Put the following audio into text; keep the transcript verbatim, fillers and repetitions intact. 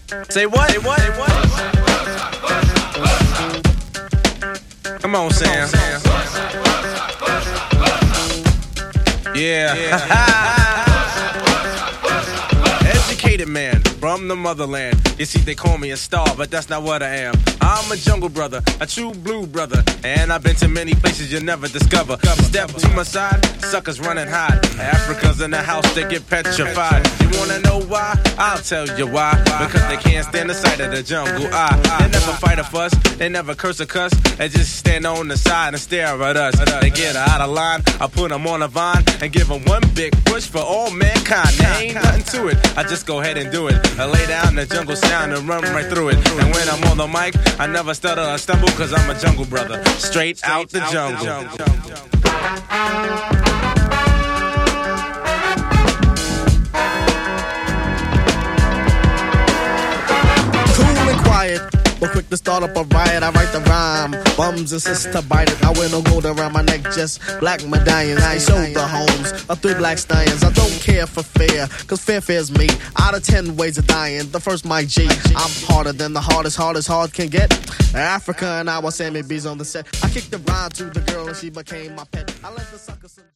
Say what? Say what? Say what? Come on, Sam. Yeah. yeah. Educated man from the motherland. You see, they call me a star, but that's not what I am. I'm a jungle brother, a true blue brother, and I've been to many places you'll never discover. Step to my side, suckers running hot. Africans in the house, they get petrified. You wanna know why? I'll tell you why. Because they can't stand the sight of the jungle. I, they never fight a fuss, they never curse or cuss. They just stand on the side and stare at us. They get out of line, I put them on a vine and give them one big push for all mankind. There ain't nothing to it, I just go ahead and do it. I lay down the jungle sound and run right through it. And when I'm on the mic, I never stutter or stumble, cause I'm a jungle brother, straight, straight out the out jungle. The jungle. Cool and quiet, but quick to start up a riot. I write the rhyme, bums insist to bite it. I wear no gold around my neck, just black medallions. I showed the homes of three black stallions. I don't care for fear, cause fear fears me. Out of ten ways of dying, the first my G. I'm harder than the hardest, hardest hard can get. Africa and I was Sammy B's on the set. I kicked the rhyme to the girl and she became my pet. I let the suckers